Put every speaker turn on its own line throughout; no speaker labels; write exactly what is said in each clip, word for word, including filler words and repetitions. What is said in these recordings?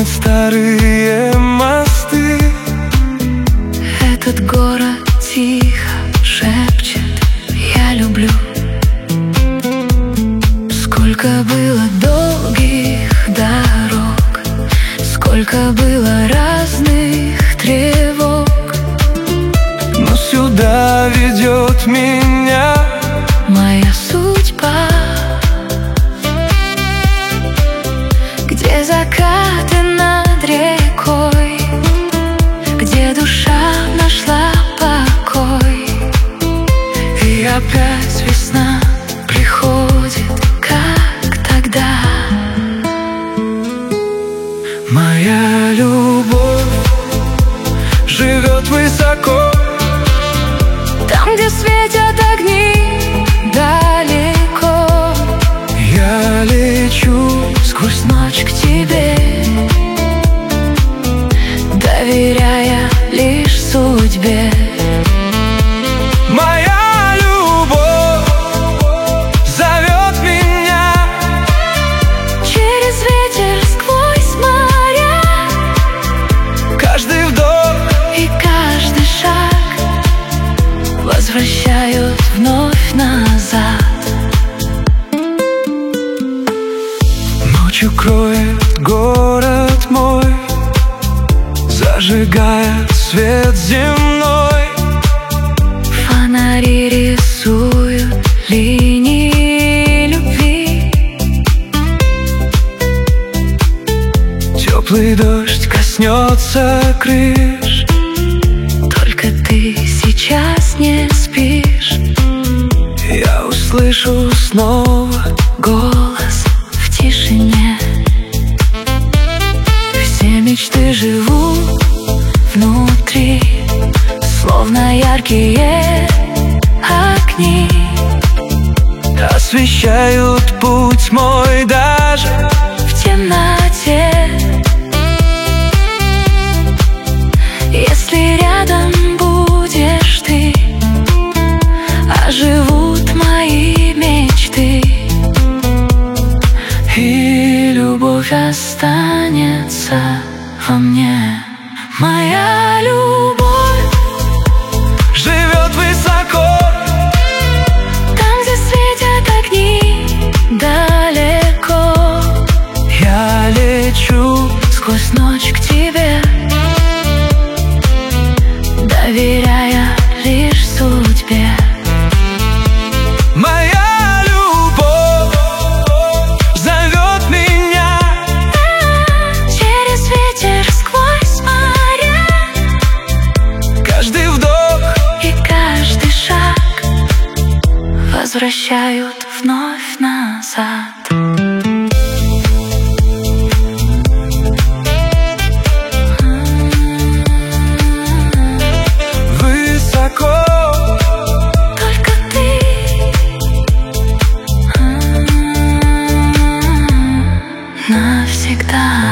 помнит старые мосты.
Этот город тихо шепчет: я люблю. Сколько было долгих дорог, сколько было разных тревог,
но сюда ведет меня
моя судьба, где закаты над рекой, где душа нашла покой. И опять весна приходит, как тогда.
Моя любовь живет высоко,
там, где светят огни далеко.
Я лечу
сквозь ночь к тебе, доверяя лишь судьбе.
Моя любовь зовет меня
через ветер, сквозь моря.
Каждый вдох
и каждый шаг возвращают вновь назад.
Ночью кроет город мой, зажигая свет земной.
Фонари рисуют линии любви,
теплый дождь коснется крыш.
только ты сейчас не спишь.
Я услышу снова
голос в тишине. Все мечты живут внутри, словно яркие огни,
освещают путь мой даже
в темноте. Если рядом будешь ты, оживут мои мечты, и любовь останется во мне. Моя любовь
живет высоко,
там, где светят огни далеко.
я лечу
сквозь ночь к тебе, доверяя лишь судьбе.
Моя любовь зовет меня
через ветер, сквозь моря.
каждый вдох
и каждый шаг возвращают вновь назад. Навсегда.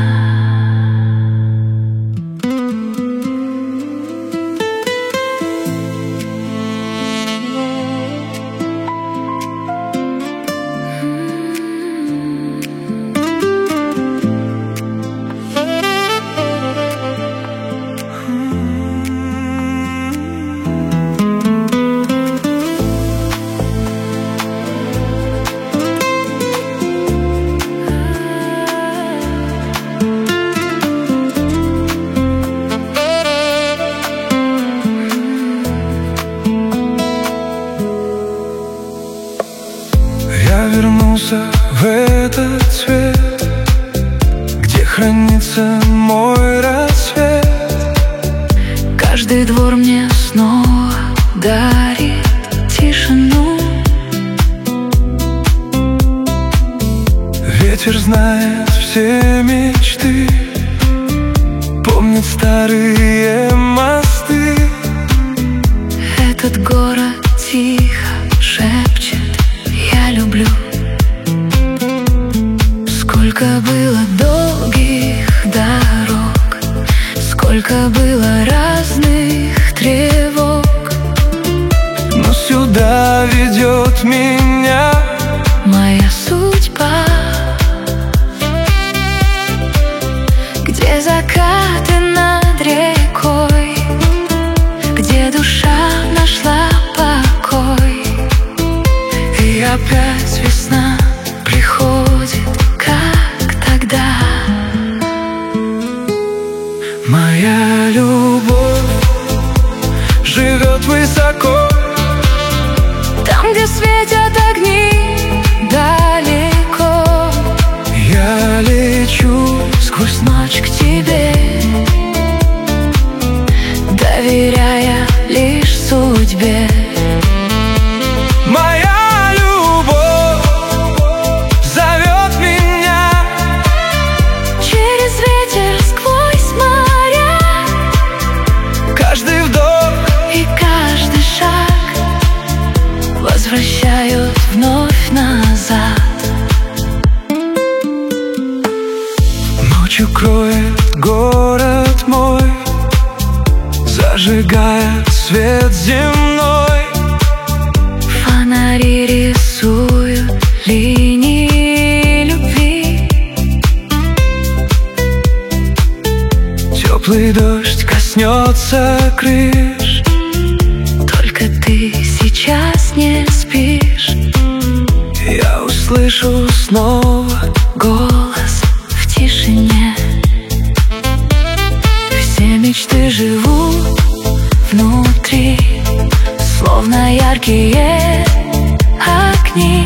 Я вернулся в этот свет, где хранится мой рассвет.
Каждый двор мне снова дарит тишину.
Ветер знает все мечты, помнит старые мосты.
Этот город тихо шепчет: я люблю. Сколько было долгих дорог, сколько было разных тревог,
но сюда ведет меня
моя судьба, Где закаты над рекой, где душа нашла покой. И опять весна приходит, как тогда.
Моя любовь живет высоко,
там, где светят огни далеко.
Я лечу
Сквозь ночь к тебе, доверяя лишь судьбе.
Моя любовь зовет меня
Через ветер, сквозь моря.
Каждый вдох
И каждый шаг возвращают вновь назад.
Ночью кроет город мой, зажигая свет земной.
Фонари рисуют линии любви.
Теплый дождь коснется крыш,
Только ты сейчас не спишь.
я услышу снова
Голос в тишине. Все мечты живут внутри, словно яркие огни.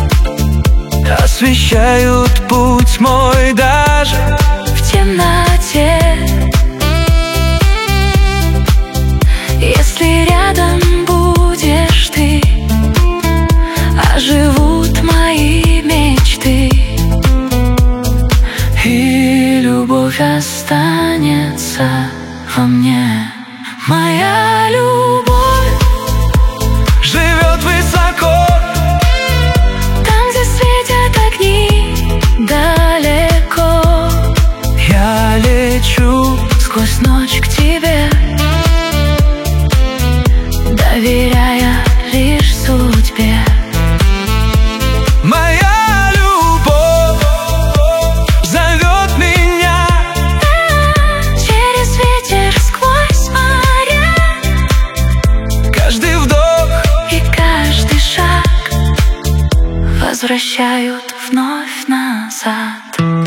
освещают путь мой даже
В темноте, если рядом будешь ты, оживут мои мечты, и любовь останется во мне. Моя любовь
живет высоко,
там, где светят огни далеко.
я лечу
Сквозь ночь к тебе, доверяя лишь судьбе.
Моя любовь зовет меня
Через ветер, сквозь моря.
каждый вдох
И каждый шаг возвращают вновь назад.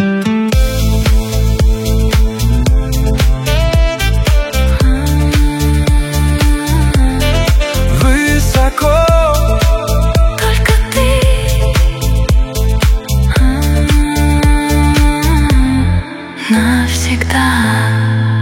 высоко.
Только ты навсегда.